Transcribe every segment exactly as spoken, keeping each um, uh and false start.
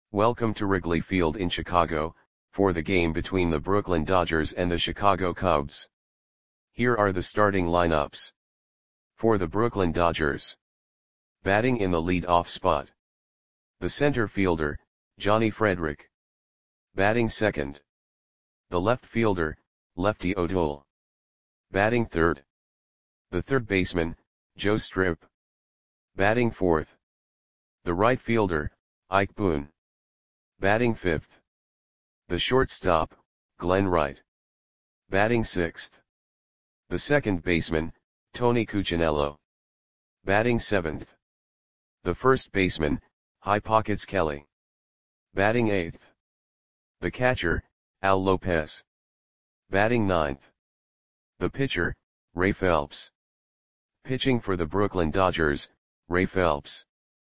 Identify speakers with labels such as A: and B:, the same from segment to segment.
A: Welcome to Wrigley Field in Chicago, for the game between the Brooklyn Dodgers and the Chicago Cubs. Here are the starting lineups. For the Brooklyn Dodgers. Batting in the lead-off spot. The center fielder, Johnny Frederick. Batting second. The left fielder, Lefty O'Toole. Batting third. The third baseman, Joe Strip. Batting fourth. The right fielder, Ike Boone. Batting fifth. The shortstop, Glenn Wright. Batting sixth. The second baseman, Tony Cuccinello. Batting seventh. The first baseman, High Pockets Kelly. Batting eighth. The catcher, Al Lopez. Batting ninth. The pitcher, Ray Phelps. Pitching for the Brooklyn Dodgers, Ray Phelps.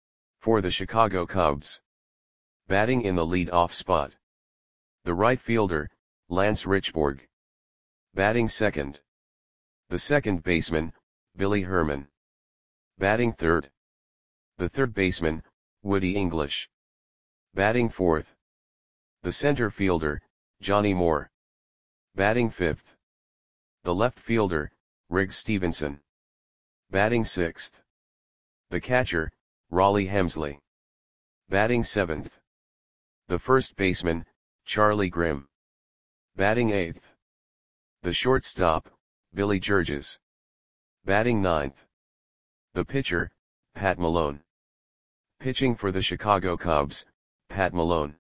A: For the Chicago Cubs. Batting in the lead-off spot. The right fielder, Lance Richburg. Batting second. The second baseman, Billy Herman. Batting third. The third baseman, Woody English. Batting fourth. The center fielder, Johnny Moore. Batting fifth. The left fielder, Riggs Stevenson. Batting sixth. The catcher, Raleigh Hemsley. Batting seventh. The first baseman, Charlie Grimm. Batting eighth. The shortstop, Billy Georges. Batting ninth. The pitcher, Pat Malone. Pitching for the Chicago Cubs, Pat Malone.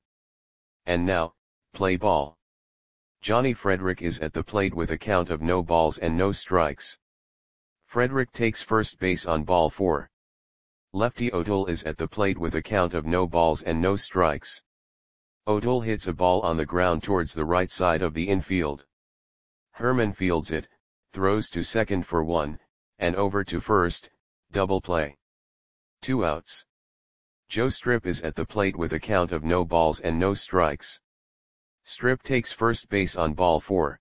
A: And now, play ball. Johnny Frederick is at the plate with a count of no balls and no strikes. Frederick takes first base on ball four. Lefty O'Toole is at the plate with a count of no balls and no strikes. O'Toole hits a ball on the ground towards the right side of the infield. Herman fields it, throws to second for one, and over to first, double play. Two outs. Joe Strip is at the plate with a count of no balls and no strikes. Strip takes first base on ball four.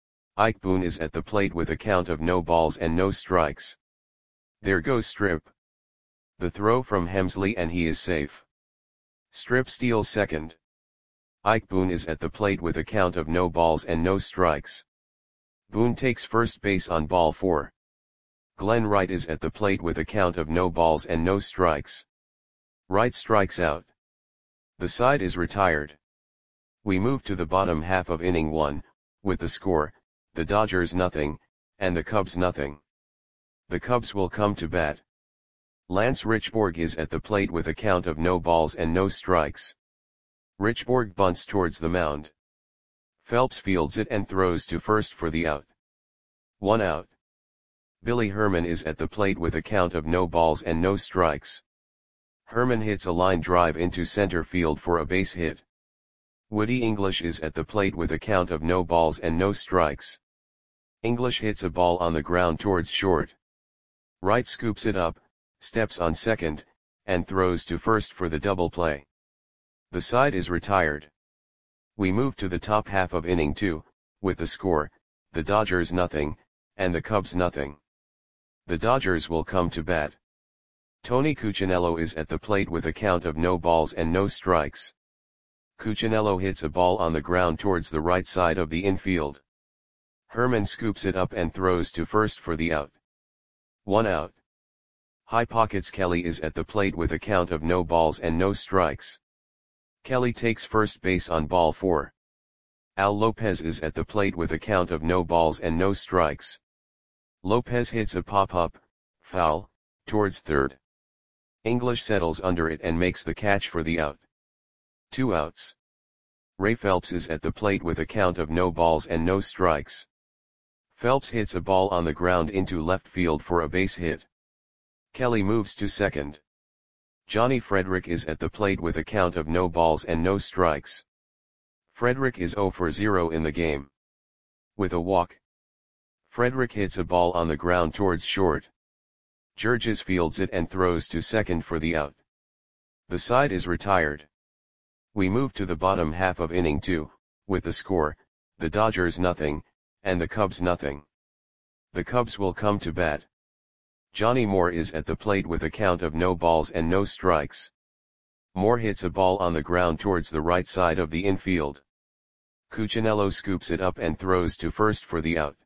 A: Ike Boone is at the plate with a count of no balls and no strikes. There goes Strip. The throw from Hemsley and he is safe. Strip steals second. Ike Boone is at the plate with a count of no balls and no strikes. Boone takes first base on ball four. Glenn Wright is at the plate with a count of no balls and no strikes. Wright strikes out. The side is retired. We move to the bottom half of inning one, with the score, the Dodgers nothing, and the Cubs nothing. The Cubs will come to bat. Lance Richburg is at the plate with a count of no balls and no strikes. Richburg bunts towards the mound. Phelps fields it and throws to first for the out. One out. Billy Herman is at the plate with a count of no balls and no strikes. Herman hits a line drive into center field for a base hit. Woody English is at the plate with a count of no balls and no strikes. English hits a ball on the ground towards short. Wright scoops it up, steps on second, and throws to first for the double play. The side is retired. We move to the top half of inning two, with the score, the Dodgers nothing, and the Cubs nothing. The Dodgers will come to bat. Tony Cuccinello is at the plate with a count of no balls and no strikes. Cuccinello hits a ball on the ground towards the right side of the infield. Herman scoops it up and throws to first for the out. One out. High Pockets Kelly is at the plate with a count of no balls and no strikes. Kelly takes first base on ball four. Al Lopez is at the plate with a count of no balls and no strikes. Lopez hits a pop-up, foul, towards third. English settles under it and makes the catch for the out. Two outs. Ray Phelps is at the plate with a count of no balls and no strikes. Phelps hits a ball on the ground into left field for a base hit. Kelly moves to second. Johnny Frederick is at the plate with a count of no balls and no strikes. Frederick is zero for zero in the game. With a walk. Frederick hits a ball on the ground towards short. Georges fields it and throws to second for the out. The side is retired. We move to the bottom half of inning two, with the score, the Dodgers nothing, and the Cubs nothing. The Cubs will come to bat. Johnny Moore is at the plate with a count of no balls and no strikes. Moore hits a ball on the ground towards the right side of the infield. Cuccinello scoops it up and throws to first for the out.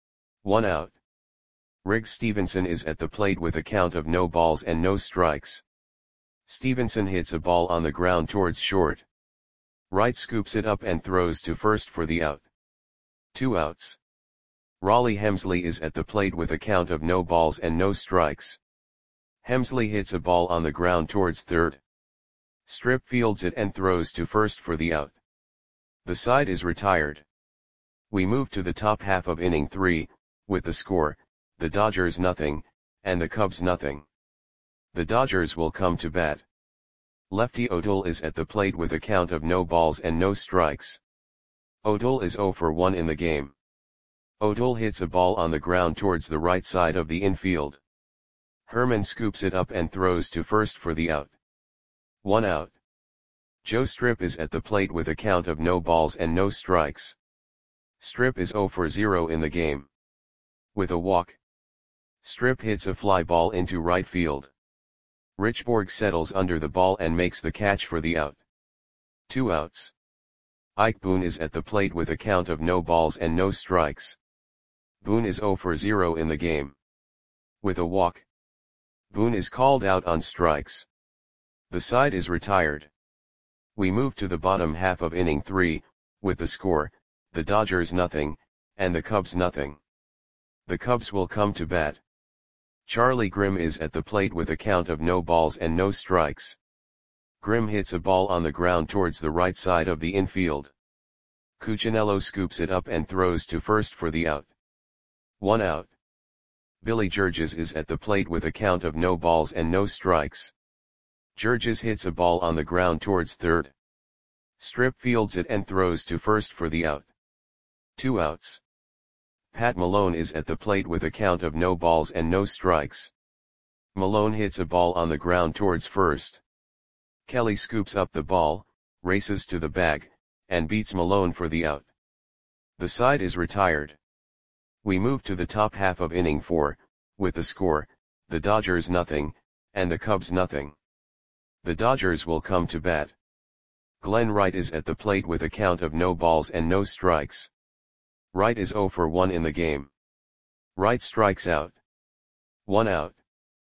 A: One out. Riggs Stevenson is at the plate with a count of no balls and no strikes. Stevenson hits a ball on the ground towards short. Wright scoops it up and throws to first for the out. Two outs. Raleigh Hemsley is at the plate with a count of no balls and no strikes. Hemsley hits a ball on the ground towards third. Strip fields it and throws to first for the out. The side is retired. We move to the top half of inning three, with the score, the Dodgers nothing, and the Cubs nothing. The Dodgers will come to bat. Lefty O'Toole is at the plate with a count of no balls and no strikes. O'Toole is oh for one in the game. O'Toole hits a ball on the ground towards the right side of the infield. Herman scoops it up and throws to first for the out. One out. Joe Strip is at the plate with a count of no balls and no strikes. Strip is oh for zero in the game. With a walk, Strip hits a fly ball into right field. Richborg settles under the ball and makes the catch for the out. Two outs. Ike Boone is at the plate with a count of no balls and no strikes. Boone is oh for zero in the game. With a walk, Boone is called out on strikes. The side is retired. We move to the bottom half of inning three, with the score, the Dodgers nothing, and the Cubs nothing. The Cubs will come to bat. Charlie Grimm is at the plate with a count of no balls and no strikes. Grimm hits a ball on the ground towards the right side of the infield. Cuccinello scoops it up and throws to first for the out. One out. Billy Georges is at the plate with a count of no balls and no strikes. Georges hits a ball on the ground towards third. Strip fields it and throws to first for the out. Two outs. Pat Malone is at the plate with a count of no balls and no strikes. Malone hits a ball on the ground towards first. Kelly scoops up the ball, races to the bag, and beats Malone for the out. The side is retired. We move to the top half of inning four, with the score, the Dodgers nothing, and the Cubs nothing. The Dodgers will come to bat. Glenn Wright is at the plate with a count of no balls and no strikes. Wright is oh for one in the game. Wright strikes out. One out.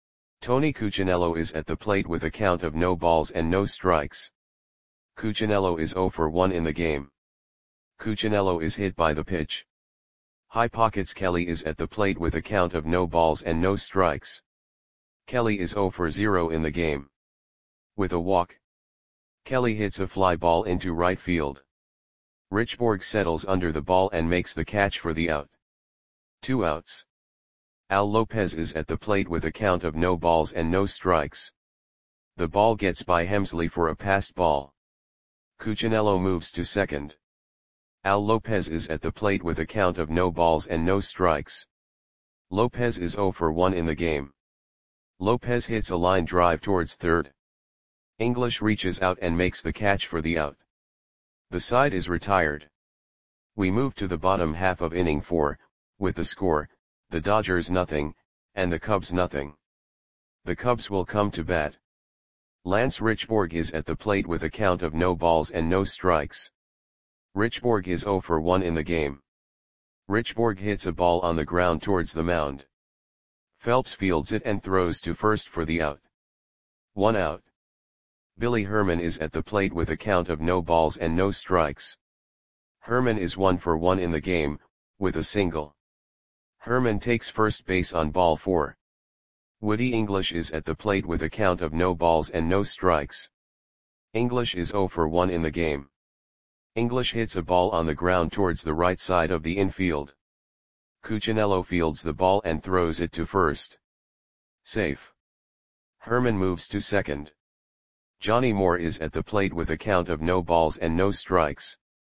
A: Tony Cuccinello is at the plate with a count of no balls and no strikes. Cuccinello is oh for one in the game. Cuccinello is hit by the pitch. High Pockets Kelly is at the plate with a count of no balls and no strikes. Kelly is oh for zero in the game. With a walk, Kelly hits a fly ball into right field. Richborg settles under the ball and makes the catch for the out. Two outs. Al Lopez is at the plate with a count of no balls and no strikes. The ball gets by Hemsley for a passed ball. Cuccinello moves to second. Al Lopez is at the plate with a count of no balls and no strikes. Lopez is oh for one in the game. Lopez hits a line drive towards third. English reaches out and makes the catch for the out. The side is retired. We move to the bottom half of inning four, with the score, the Dodgers nothing, and the Cubs nothing. The Cubs will come to bat. Lance Richborg is at the plate with a count of no balls and no strikes. Richborg is oh for one in the game. Richborg hits a ball on the ground towards the mound. Phelps fields it and throws to first for the out. One out. Billy Herman is at the plate with a count of no balls and no strikes. Herman is one for one in the game, with a single. Herman takes first base on ball four. Woody English is at the plate with a count of no balls and no strikes. English is oh for one in the game. English hits a ball on the ground towards the right side of the infield. Cuccinello fields the ball and throws it to first. Safe. Herman moves to second. Johnny Moore is at the plate with a count of no balls and no strikes.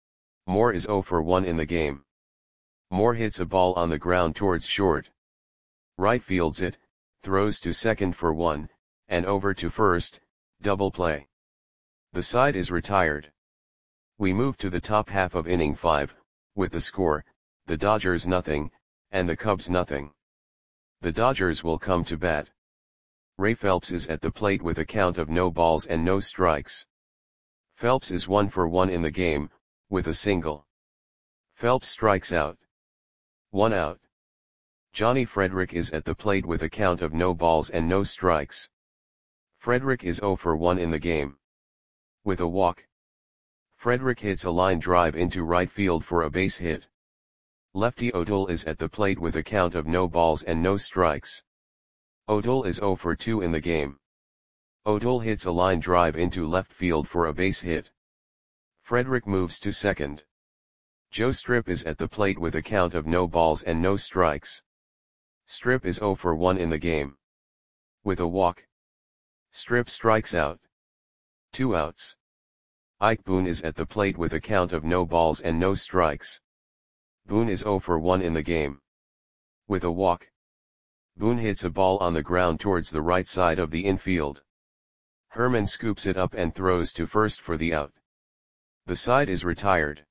A: Moore is oh for one in the game. Moore hits a ball on the ground towards short. Right fields it, throws to second for one, and over to first, double play. The side is retired. We move to the top half of inning five, with the score, the Dodgers nothing, and the Cubs nothing. The Dodgers will come to bat. Ray Phelps is at the plate with a count of no balls and no strikes. Phelps is one for one in the game, with a single. Phelps strikes out. One out. Johnny Frederick is at the plate with a count of no balls and no strikes. Frederick is zero for one in the game. With a walk. Frederick hits a line drive into right field for a base hit. Lefty O'Toole is at the plate with a count of no balls and no strikes. O'Toole is zero for two in the game. O'Toole hits a line drive into left field for a base hit. Frederick moves to second. Joe Strip is at the plate with a count of no balls and no strikes. Strip is zero for one in the game. With a walk. Strip strikes out. Two outs. Ike Boone is at the plate with a count of no balls and no strikes. Boone is zero for one in the game. With a walk. Boone hits a ball on the ground towards the right side of the infield. Herman scoops it up and throws to first for the out. The side is retired.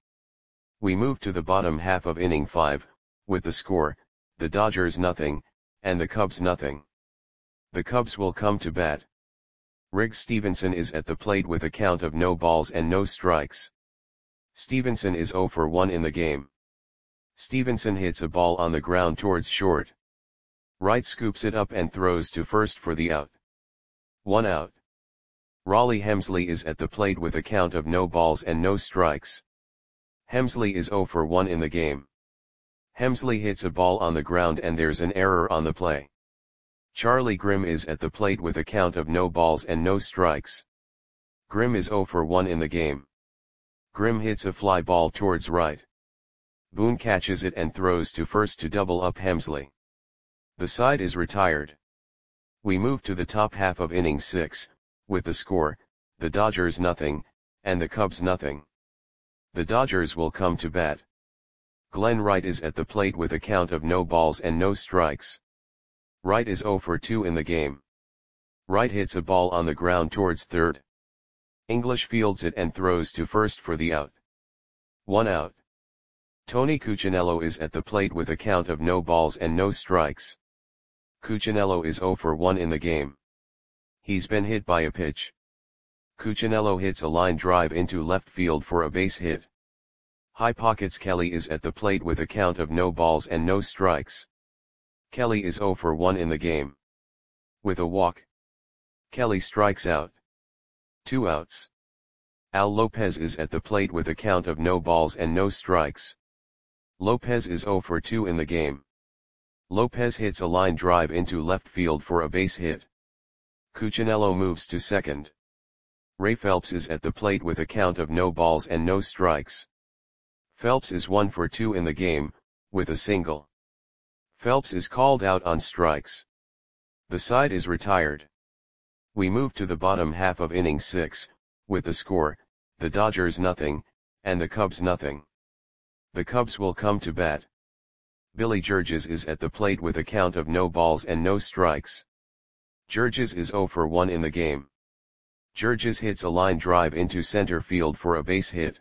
A: We move to the bottom half of inning five, with the score, the Dodgers nothing, and the Cubs nothing. The Cubs will come to bat. Riggs Stevenson is at the plate with a count of no balls and no strikes. Stevenson is zero for one in the game. Stevenson hits a ball on the ground towards short. Wright scoops it up and throws to first for the out. One out. Raleigh Hemsley is at the plate with a count of no balls and no strikes. Hemsley is zero for one in the game. Hemsley hits a ball on the ground and there's an error on the play. Charlie Grimm is at the plate with a count of no balls and no strikes. Grimm is zero for one in the game. Grimm hits a fly ball towards right. Boone catches it and throws to first to double up Hemsley. The side is retired. We move to the top half of inning six, with the score, the Dodgers nothing, and the Cubs nothing. The Dodgers will come to bat. Glenn Wright is at the plate with a count of no balls and no strikes. Wright is zero for two in the game. Wright hits a ball on the ground towards third. English fields it and throws to first for the out. One out. Tony Cuccinello is at the plate with a count of no balls and no strikes. Cuccinello is zero for one in the game. He's been hit by a pitch. Cuccinello hits a line drive into left field for a base hit. High Pockets Kelly is at the plate with a count of no balls and no strikes. Kelly is zero for one in the game. With a walk. Kelly strikes out. Two outs. Al Lopez is at the plate with a count of no balls and no strikes. Lopez is zero for two in the game. Lopez hits a line drive into left field for a base hit. Cuccinello moves to second. Ray Phelps is at the plate with a count of no balls and no strikes. Phelps is one for two in the game, with a single. Phelps is called out on strikes. The side is retired. We move to the bottom half of inning six, with the score, the Dodgers nothing, and the Cubs nothing. The Cubs will come to bat. Billy Georges is at the plate with a count of no balls and no strikes. Georges is zero for one in the game. Georges hits a line drive into center field for a base hit.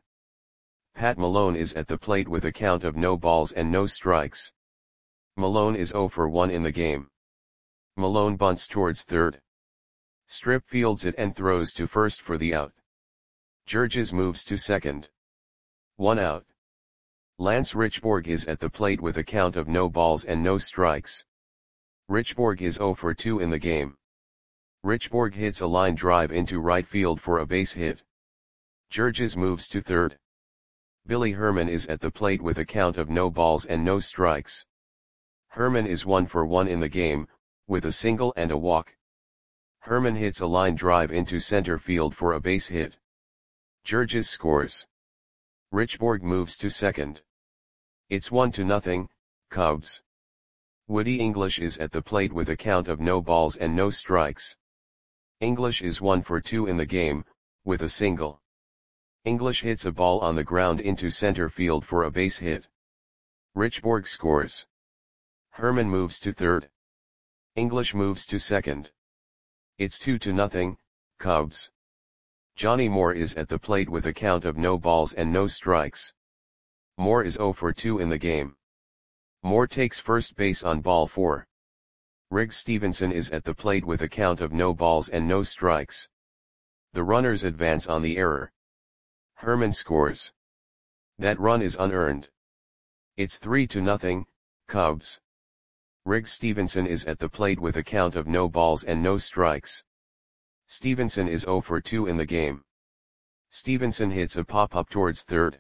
A: Pat Malone is at the plate with a count of no balls and no strikes. Malone is zero for one in the game. Malone bunts towards third. Strip fields it and throws to first for the out. Georges moves to second. One out. Lance Richborg is at the plate with a count of no balls and no strikes. Richborg is zero for two in the game. Richborg hits a line drive into right field for a base hit. Georges moves to third. Billy Herman is at the plate with a count of no balls and no strikes. Herman is one for one in the game, with a single and a walk. Herman hits a line drive into center field for a base hit. Georges scores. Richborg moves to second. It's one to nothing, Cubs. Woody English is at the plate with a count of no balls and no strikes. English is one for two in the game, with a single. English hits a ball on the ground into center field for a base hit. Richborg scores. Herman moves to third. English moves to second. It's two to nothing, Cubs. Johnny Moore is at the plate with a count of no balls and no strikes. Moore is zero for two in the game. Moore takes first base on ball four. Riggs Stevenson is at the plate with a count of no balls and no strikes. The runners advance on the error. Herman scores. That run is unearned. It's three to nothing, Cubs. Riggs Stevenson is at the plate with a count of no balls and no strikes. Stevenson is zero for two in the game. Stevenson hits a pop-up towards third.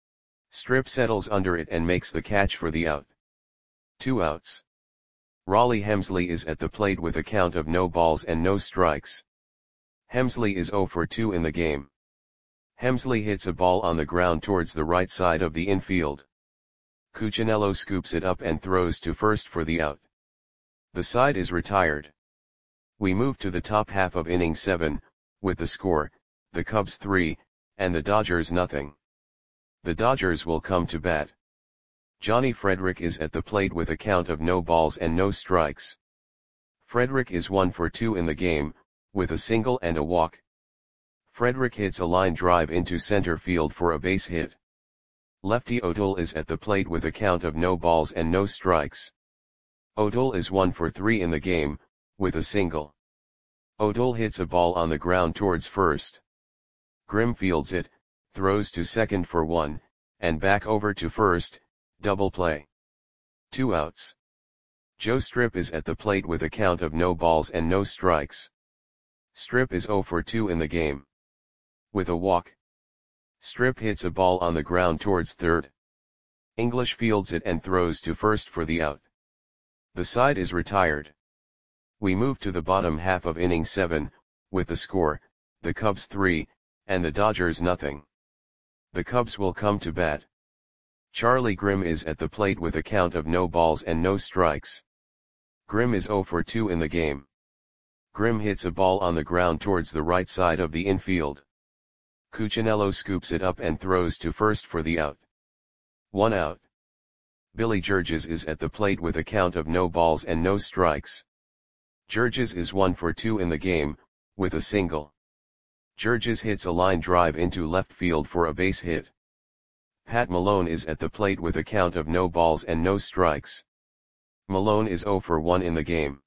A: Strip settles under it and makes the catch for the out. Two outs. Rollie Hemsley is at the plate with a count of no balls and no strikes. Hemsley is zero for two in the game. Hemsley hits a ball on the ground towards the right side of the infield. Cuccinello scoops it up and throws to first for the out. The side is retired. We move to the top half of inning seven, with the score, the Cubs three, and the Dodgers nothing. The Dodgers will come to bat. Johnny Frederick is at the plate with a count of no balls and no strikes. Frederick is one for two in the game, with a single and a walk. Frederick hits a line drive into center field for a base hit. Lefty O'Toole is at the plate with a count of no balls and no strikes. O'Toole is one for three in the game, with a single. O'Toole hits a ball on the ground towards first. Grimm fields it, throws to second for one, and back over to first, double play. Two outs. Joe Strip is at the plate with a count of no balls and no strikes. Strip is zero for two in the game. With a walk. Strip hits a ball on the ground towards third. English fields it and throws to first for the out. The side is retired. We move to the bottom half of inning seven, with the score, the Cubs three, and the Dodgers nothing. The Cubs will come to bat. Charlie Grimm is at the plate with a count of no balls and no strikes. Grimm is zero for two in the game. Grimm hits a ball on the ground towards the right side of the infield. Cuccinello scoops it up and throws to first for the out. One out. Billy Georges is at the plate with a count of no balls and no strikes. Georges is one for two in the game, with a single. Georges hits a line drive into left field for a base hit. Pat Malone is at the plate with a count of no balls and no strikes. Malone is zero for one in the game.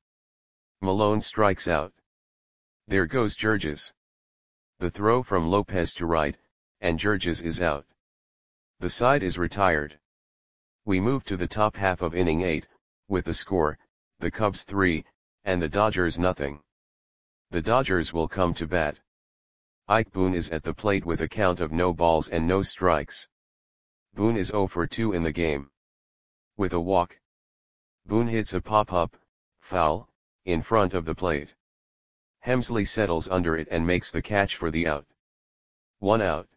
A: Malone strikes out. There goes Georges. The throw from Lopez to right, and Georges is out. The side is retired. We move to the top half of inning eight, with the score, the Cubs three, and the Dodgers nothing. The Dodgers will come to bat. Ike Boone is at the plate with a count of no balls and no strikes. Boone is zero for two in the game. With a walk. Boone hits a pop-up, foul, in front of the plate. Hemsley settles under it and makes the catch for the out. One out.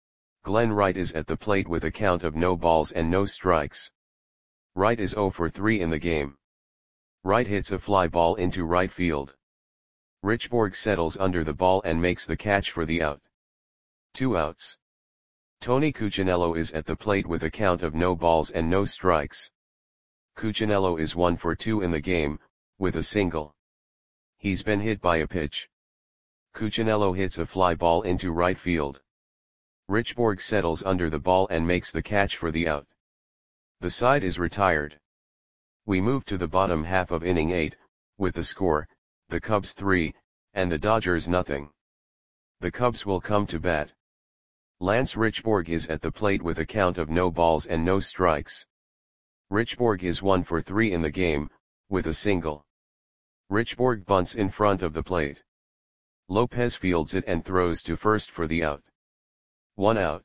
A: Glenn Wright is at the plate with a count of no balls and no strikes. Wright is zero for three in the game. Wright hits a fly ball into right field. Richborg settles under the ball and makes the catch for the out. Two outs. Tony Cuccinello is at the plate with a count of no balls and no strikes. Cuccinello is one for two in the game, with a single. He's been hit by a pitch. Cuccinello hits a fly ball into right field. Richborg settles under the ball and makes the catch for the out. The side is retired. We move to the bottom half of inning eight, with the score, the Cubs three, and the Dodgers nothing. The Cubs will come to bat. Lance Richborg is at the plate with a count of no balls and no strikes. Richborg is one for three in the game, with a single. Richborg bunts in front of the plate. Lopez fields it and throws to first for the out. One out.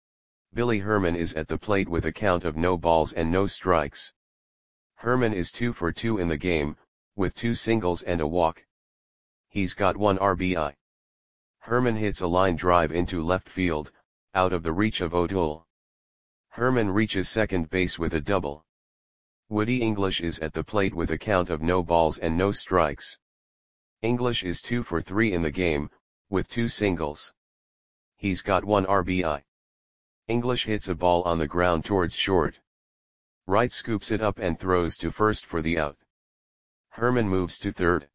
A: Billy Herman is at the plate with a count of no balls and no strikes. Herman is two for two in the game, with two singles and a walk. He's got one R B I. Herman hits a line drive into left field, out of the reach of O'Toole. Herman reaches second base with a double. Woody English is at the plate with a count of no balls and no strikes. English is two for three in the game, with two singles. He's got one R B I. English hits a ball on the ground towards short. Wright scoops it up and throws to first for the out. Herman moves to third.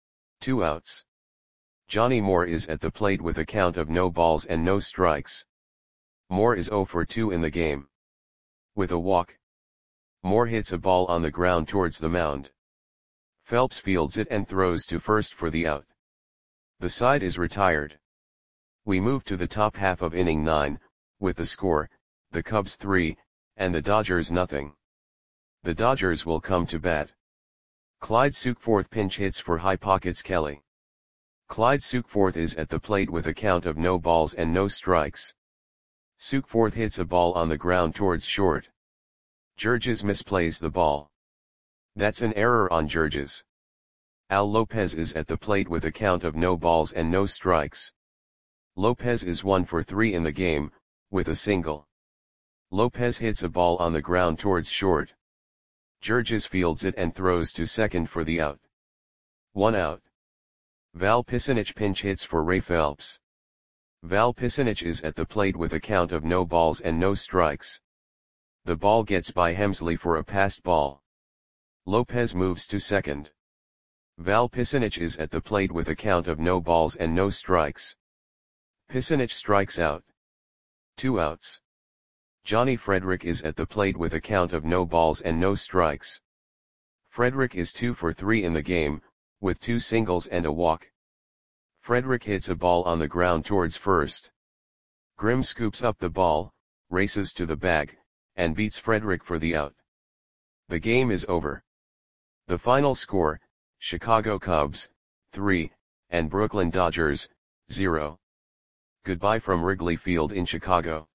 A: Two outs. Johnny Moore is at the plate with a count of no balls and no strikes. Moore is zero for two in the game. With a walk. Moore hits a ball on the ground towards the mound. Phelps fields it and throws to first for the out. The side is retired. We move to the top half of inning nine, with the score, the Cubs three, and the Dodgers nothing. The Dodgers will come to bat. Clyde Sukeforth pinch hits for high pockets Kelly. Clyde Sukeforth is at the plate with a count of no balls and no strikes. Sukeforth hits a ball on the ground towards short. Georges misplays the ball. That's an error on Georges. Al Lopez is at the plate with a count of no balls and no strikes. Lopez is one for three in the game, with a single. Lopez hits a ball on the ground towards short. Georges fields it and throws to second for the out. One out. Val Pisanich pinch hits for Ray Phelps. Val Pisanich is at the plate with a count of no balls and no strikes. The ball gets by Hemsley for a passed ball. Lopez moves to second. Val Pisanich is at the plate with a count of no balls and no strikes. Pisanich strikes out. Two outs. Johnny Frederick is at the plate with a count of no balls and no strikes. Frederick is two for three in the game, with two singles and a walk. Frederick hits a ball on the ground towards first. Grimm scoops up the ball, races to the bag, and beats Frederick for the out. The game is over. The final score, Chicago Cubs, three, and Brooklyn Dodgers, zero. Goodbye from Wrigley Field in Chicago.